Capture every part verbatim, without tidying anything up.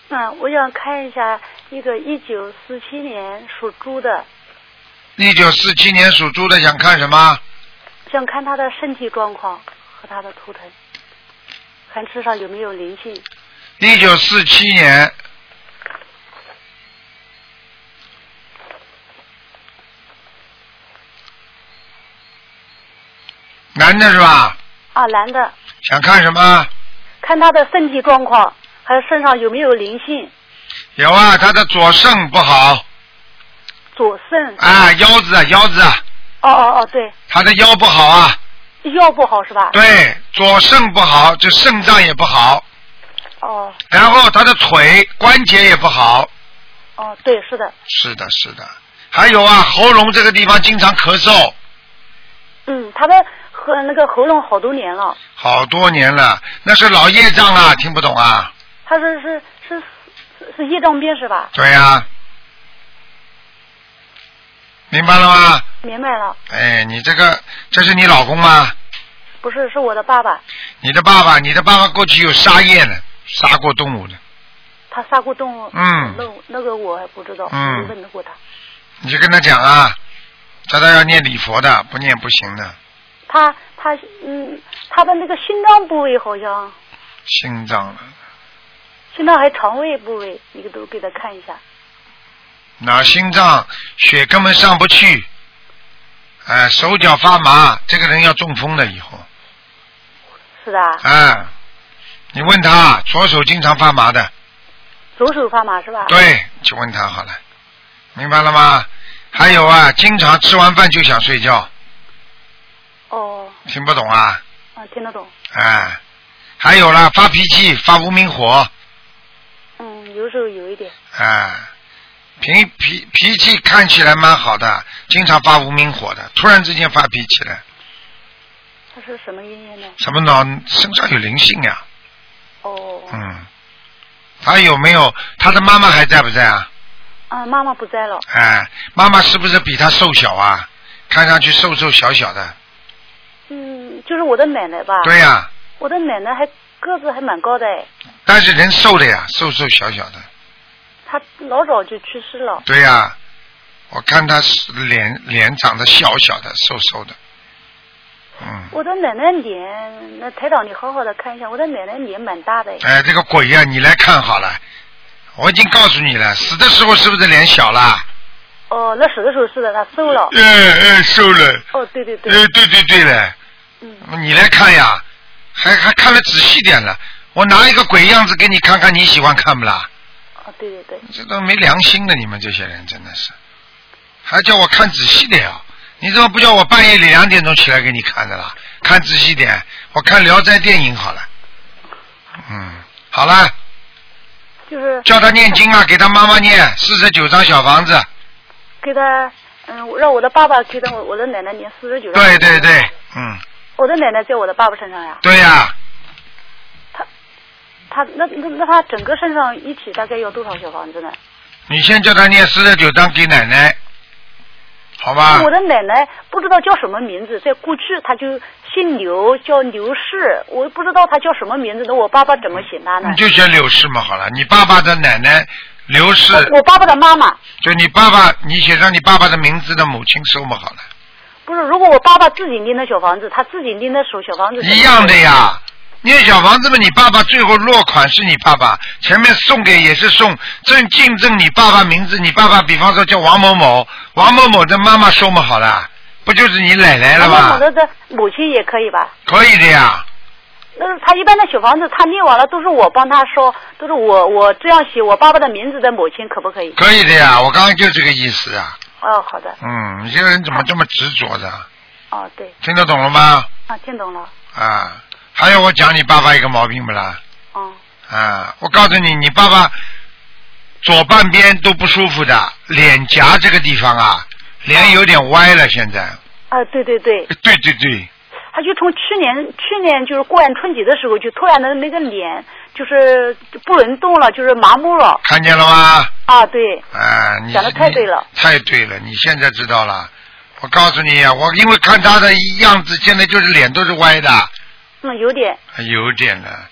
嗯，我想看一下一个一九四七年属猪的。 一九四七年属猪的想看什么？ 想看他的身体状况和他的图腾，看身上有没有灵性。 一九四七年。男的是吧？ 啊，男的。 想看什么？ 看他的身体状况，还有身上有没有灵性。 有啊，他的左肾不好。 左肾啊，腰子啊，腰子啊。 哦哦哦，对。 他的腰不好啊。 腰不好是吧？ 对，左肾不好，这肾脏也不好。 哦。 然后他的腿关节也不好。 哦，对，是的。 是的，是的。还有啊，喉咙这个地方经常咳嗽。 嗯，他的和那个喉咙好多年了。 好多年了，那是老业障啊，听不懂啊。 他是是是是是业障病是吧？ 对呀、啊。明白了吗？ 明白了。 哎，你这个这是你老公吗？ 不是，是我的爸爸。 你的爸爸，你的爸爸过去有杀业呢，杀过动物的。 他杀过动物。 嗯。 那那个我还不知道， 嗯。 没问过他。 你就跟他讲啊，叫他要念礼佛的，不念不行的。 他他嗯，他的那个心脏部位好像。 心脏了。 心脏还肠胃部位，你都给他看一下。 脑心脏血根本上不去，哎、呃，手脚发麻，这个人要中风了以后。 是的。 哎、呃，你问他，左手经常发麻的。 左手发麻是吧？ 对，就问他好了，明白了吗？还有啊，经常吃完饭就想睡觉。 哦。听不懂啊？ 啊，听得懂。 哎、呃，还有啦，发脾气，发无名火。 嗯，有时候有一点。 哎、呃。脾脾脾气看起来蛮好的，经常发无名火的，突然之间发脾气了。 他是什么原因呢？ 什么脑身上有灵性呀？ 哦。 嗯。他有没有？他的妈妈还在不在啊？ 啊，妈妈不在了。 哎，妈妈是不是比他瘦小啊？看上去瘦瘦小小的。 嗯，就是我的奶奶吧。 对呀、啊。 我的奶奶还个子还蛮高的。 但是人瘦的呀，瘦瘦小小的。 他老早就去世了。 对呀、啊，我看他是脸脸长得小小的，瘦瘦的。嗯。 我的奶奶脸，那台长你好好的看一下，我的奶奶脸蛮大的。 哎，这个鬼呀、啊，你来看好了，我已经告诉你了，死的时候是不是脸小了？ 哦，那死的时候是的，他瘦了。 哎哎，瘦了。 哦，对对对。 哎，对对对了。嗯。你来看呀，还还看得仔细点了，我拿一个鬼样子给你看看，你喜欢看不啦？ 哦，对对对。 这都没良心的，你们这些人真的是，还叫我看仔细点啊！你怎么不叫我半夜里两点钟起来给你看的啦？看仔细点，我看《聊斋》电影好了。嗯，好了。 就是。 叫他念经啊，给他妈妈念四十九张小房子。 给他，嗯，让我的爸爸给他我我的奶奶念四十九张。 对对对，嗯。 我的奶奶在我的爸爸身上呀。 对呀、啊。 他那那那他整个身上一起大概要多少小房子呢？ 你先叫他念四十九章给奶奶，好吧？ 我的奶奶不知道叫什么名字，在过去他就姓刘，叫刘氏，我不知道他叫什么名字，那我爸爸怎么写他呢？ 你就写刘氏嘛，好了。你爸爸的奶奶刘氏。 我爸爸的妈妈。 就你爸爸，你写上你爸爸的名字的母亲收嘛，好了。 不是，如果我爸爸自己拎的小房子，他自己拎的手小房子。 一样的呀。念小房子嘛，你爸爸最后落款是你爸爸，前面送给也是送正竞争你爸爸名字，你爸爸比方说叫王某某，王某某的妈妈收嘛好了，不就是你奶奶了吗？ 王某某的母亲也可以吧？ 可以的呀。 那是他一般的小房子，他念完了都是我帮他烧，都是我我这样写我爸爸的名字的母亲，可不可以？ 可以的呀，我刚刚就这个意思啊。 哦，好的。 嗯，你这个人怎么这么执着的？ 哦，对。 听得懂了吗？ 啊，听懂了。 啊。还有我讲你爸爸一个毛病不啦？ 嗯。 啊，我告诉你，你爸爸左半边都不舒服的，脸颊这个地方啊，脸有点歪了，现在。 啊，对对对。 对对对。 他就从去年去年就是过完春节的时候，就突然的那个脸就是不能动了，就是麻木了。 看见了吗？ 啊，对。 啊，你讲的太对了。 太对了，你现在知道了。我告诉你啊，我因为看他的样子，现在就是脸都是歪的。 嗯，有点。 有点的，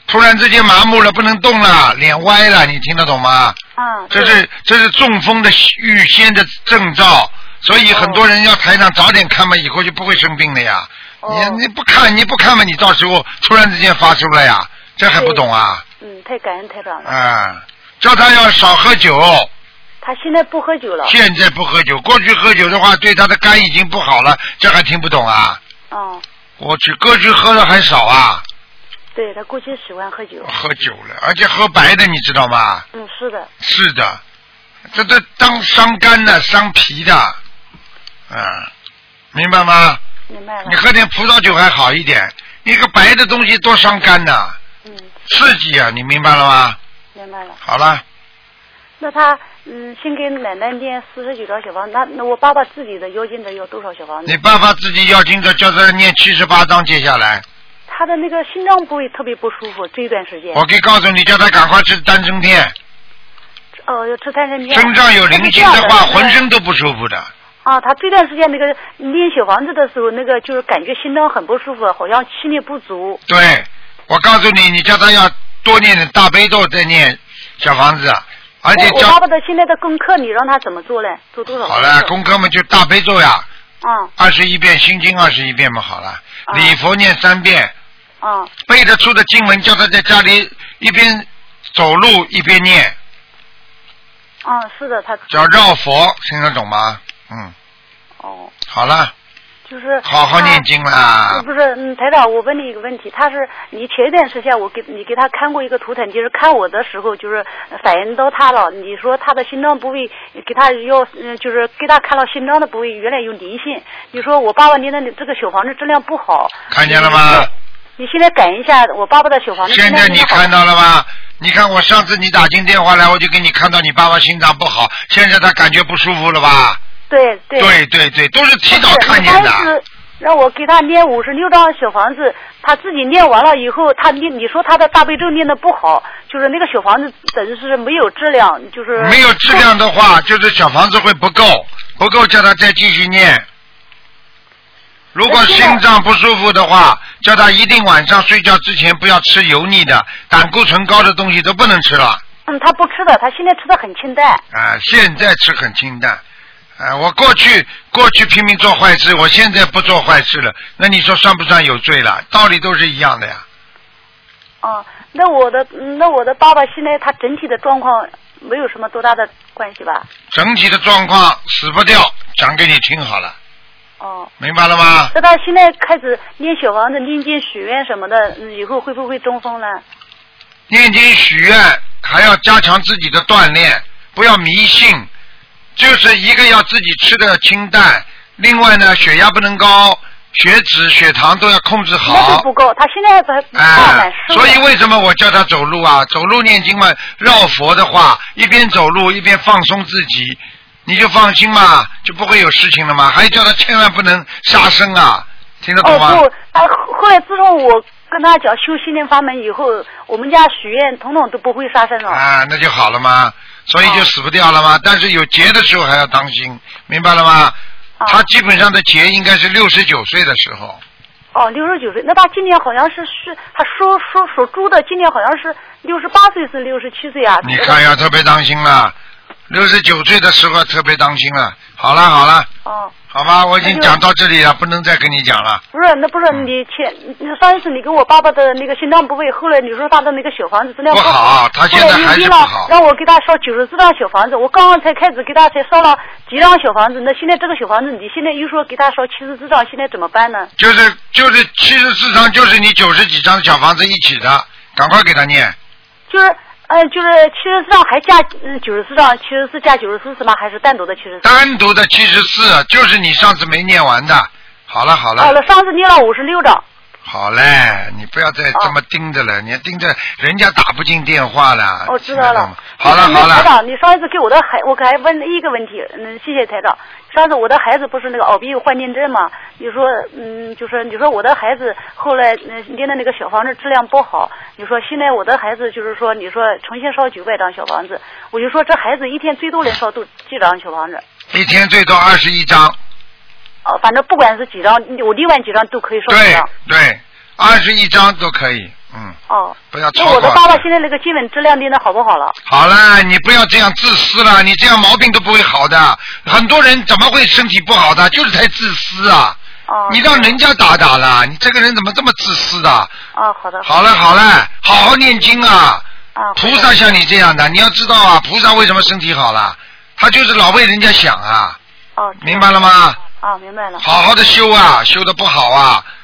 突然之间麻木了，不能动了，脸歪了，你听得懂吗？ 嗯。 这是这是中风的预先的征兆，所以很多人要台上早点看嘛，以后就不会生病了呀。哦、你你不看你不看嘛，你到时候突然之间发出来呀，这还不懂啊？ 嗯，太感恩台长了。 啊，叫他要少喝酒。 他现在不喝酒了。 现在不喝酒，过去喝酒的话，对他的肝已经不好了，这还听不懂啊？ 哦。 过去过去喝的还少啊。 对，他过去喜欢喝酒。 喝酒了，而且喝白的，你知道吗？ 嗯，是的。 是的，这这当伤肝的、伤脾的，嗯，明白吗？ 明白了。 你喝点葡萄酒还好一点，一个白的东西多伤肝呐。 嗯。 刺激啊，你明白了吗？ 明白了。 好了。 那他嗯，先给奶奶念四十九张小房子，那那我爸爸自己的妖精者要多少小房子？ 你爸爸自己妖精者叫他念七十八章，接下来。 他的那个心脏部位特别不舒服，这一段时间。 我可以告诉你，叫他赶快吃丹参片。 哦，要吃丹参片。 身上有灵性的话，浑身都不舒服的。 啊，他这段时间那个念小房子的时候，那个就是感觉心脏很不舒服，好像气力不足。 对，我告诉你，你叫他要多念点大悲咒，再念小房子。而且我爸爸的现在的功课，你让他怎么做嘞？做多少？ 好了，功课嘛就大悲咒呀。 嗯。 二十一遍，心经二十一遍嘛，好了。嗯、礼佛念三遍。 嗯。 背得出的经文，叫他在家里一边走路一边念。 嗯，是的，他。 叫绕佛，听得懂吗？嗯。 哦。 好了。 就是。 好好念经啦。 不是，嗯，台长，我问你一个问题，他是你前一段时间我给你给他看过一个图腾，就是看我的时候就是反映到他了，你说他的心脏部位给他要嗯，就是给他看到心脏的部位原来有灵性，你说我爸爸念的这个小房子质量不好。 看见了吗？ 你现在改一下我爸爸的小房子。 现在你看到了吗？你看我上次你打进电话来，我就给你看到你爸爸心脏不好，现在他感觉不舒服了吧？ 对对对对对，都是提早看见的。 是让我给他念五十六张小房子，他自己念完了以后，他念你说他的大悲咒念的不好，就是那个小房子等于是没有质量，就是没有质量的话，就是小房子会不够，不够叫他再继续念。如果心脏不舒服的话，叫他一定晚上睡觉之前不要吃油腻的、胆固醇高的东西都不能吃了。 嗯，他不吃的，他现在吃的很清淡。 啊，现在吃很清淡。啊，我过去过去拼命做坏事，我现在不做坏事了，那你说算不算有罪了？道理都是一样的呀。 哦，那我的那我的爸爸现在他整体的状况没有什么多大的关系吧？ 整体的状况死不掉，讲给你听好了。 哦。 明白了吗？ 那他现在开始念小房子、念经许愿什么的，以后会不会中风呢？ 念经许愿还要加强自己的锻炼，不要迷信。就是一个要自己吃的清淡，另外呢，血压不能高，血脂、血糖都要控制好。 那是不够，他现在还哎，所以为什么我叫他走路啊？走路念经嘛，绕佛的话，一边走路一边放松自己，你就放心嘛，就不会有事情了嘛。还叫他千万不能杀生啊，听得懂吗？ 哦不，他后来自从我跟他讲修心灵法门以后，我们家许愿统统都不会杀生了。 啊，那就好了嘛。所以就死不掉了吗？哦、但是有劫的时候还要当心，明白了吗？哦、他基本上的劫应该是六十九岁的时候。 哦，六十九岁，那他今年好像是是他属属属猪的，今年好像是六十八岁是六十七岁啊。 你看要特别当心了，六十九岁的时候特别当心了。好了好了。哦。好吧，我已经讲到这里了，不能再跟你讲了。 不是，那不是你前上一次你给我爸爸的那个心脏部位，后来你说他的那个小房子质量不好，不好他现在还是不好。 让我给他烧九十四张小房子，我刚刚才开始给他才烧了几张小房子，那现在这个小房子，你现在又说给他烧七十四张，现在怎么办呢？ 就是就是七十四张，就是你九十几张小房子一起的，赶快给他念。 就是。嗯，就是七十四张还加嗯九十四张，七十四加九十四是吗？还是单独的七十四？ 单独的七十四，就是你上次没念完的。好了好了。 好了，上次念了五十六张。 好嘞，你不要再这么盯着了，哦、你盯着人家打不进电话了。 我知道了。 好了好了。 台长，你上一次给我的孩，我还问了一个问题，嗯，谢谢台长。上次我的孩子不是那个耳鼻有幻听症嘛？你说，嗯，就是你说我的孩子后来嗯念的那个小房子质量不好，你说现在我的孩子就是说，你说重新烧九百张小房子，我就说这孩子一天最多能烧多几张小房子？ 一天最多二十一张。 哦，反正不管是几张，我另外几张都可以烧几张。 对对，二十一张都可以。 嗯。 哦。 不要超那我的过。 爸爸现在那个基本质量练的好不好了？ 好了，你不要这样自私了，你这样毛病都不会好的。很多人怎么会身体不好的？就是太自私啊！ 哦。 你让人家打打了，你这个人怎么这么自私的？ 哦，好的。 好了好了，好好念经啊！ 啊。 菩萨像你这样的，你要知道啊，菩萨为什么身体好了？他就是老为人家想啊。 哦。 明白了吗？ 啊，明白了。 好好的修啊，修的不好啊，